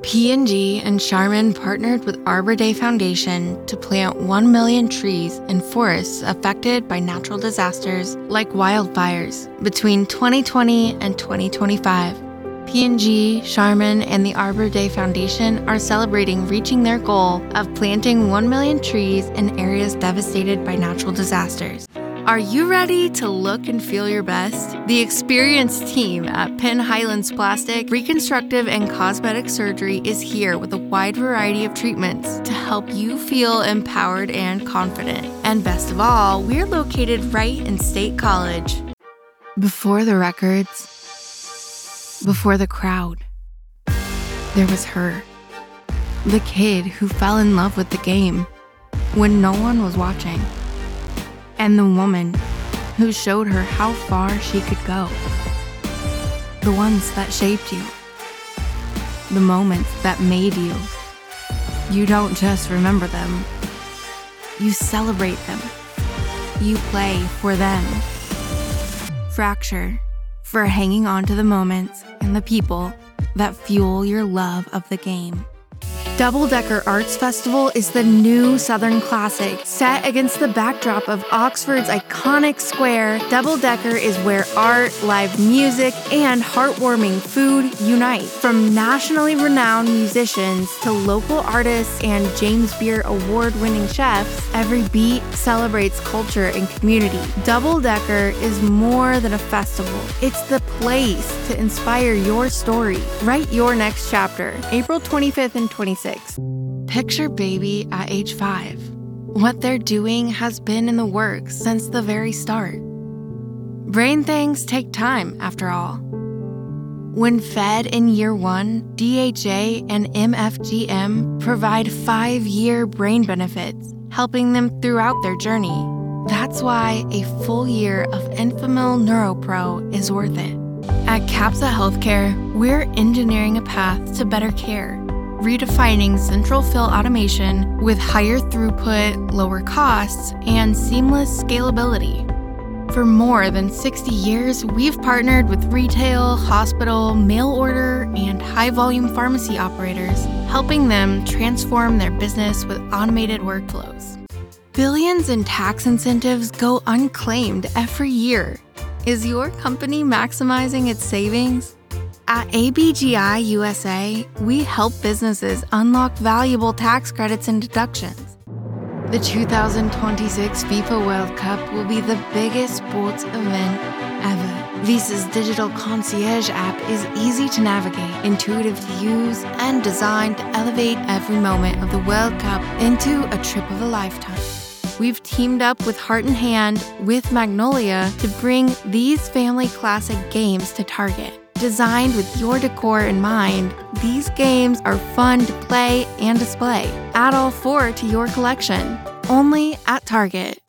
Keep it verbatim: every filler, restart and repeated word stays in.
P and G and Charmin partnered with Arbor Day Foundation to plant one million trees in forests affected by natural disasters like wildfires between twenty twenty and twenty twenty-five. P and G, Charmin, and the Arbor Day Foundation are celebrating reaching their goal of planting one million trees in areas devastated by natural disasters. Are you ready to look and feel your best? The experienced team at Penn Highlands Plastic, Reconstructive and Cosmetic Surgery is here with a wide variety of treatments to help you feel empowered and confident. And best of all, we're located right in State College. Before the records, before the crowd, there was her. The kid who fell in love with the game when no one was watching. And the woman who showed her how far she could go. The ones that shaped you. The moments that made you. You don't just remember them. You celebrate them. You play for them. Fracture for hanging on to the moments and the people that fuel your love of the game. Double Decker Arts Festival is the new Southern classic. Set against the backdrop of Oxford's iconic square, Double Decker is where art, live music, and heartwarming food unite. From nationally renowned musicians to local artists and James Beard award-winning chefs, every beat celebrates culture and community. Double Decker is more than a festival. It's the place to inspire your story. Write your next chapter. April twenty-fifth and twenty-sixth. Picture baby at age five. What they're doing has been in the works since the very start. Brain things take time, after all. When fed in year one, D H A and M F G M provide five-year brain benefits, helping them throughout their journey. That's why a full year of Enfamil NeuroPro is worth it. At Capsa Healthcare, we're engineering a path to better care, redefining central fill automation with higher throughput, lower costs, and seamless scalability. For more than sixty years, we've partnered with retail, hospital, mail order, and high-volume pharmacy operators, helping them transform their business with automated workflows. Billions in tax incentives go unclaimed every year. Is your company maximizing its savings? At A B G I U S A, we help businesses unlock valuable tax credits and deductions. The two thousand twenty-six FIFA World Cup will be the biggest sports event ever. Visa's digital concierge app is easy to navigate, intuitive to use, and designed to elevate every moment of the World Cup into a trip of a lifetime. We've teamed up with Heart and Hand with Magnolia to bring these family classic games to Target. Designed with your decor in mind, these games are fun to play and display. Add all four to your collection, only at Target.